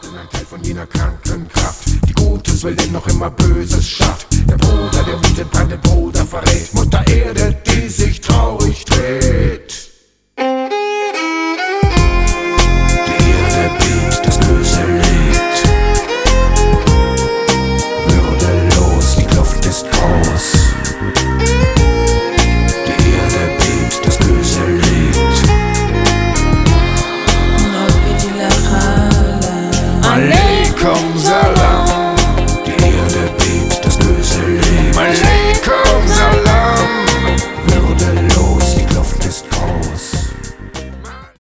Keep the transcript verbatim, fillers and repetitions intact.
bin ein Teil von jener kranken Kraft, die Gutes will, denn noch immer Böses schafft. Der Bruder, der wütend an den Bruder verrät, Mutter Erde, die sich traurig dreht. Die Erde bebt, das Böse lebt, würdelos, die Kluft ist groß.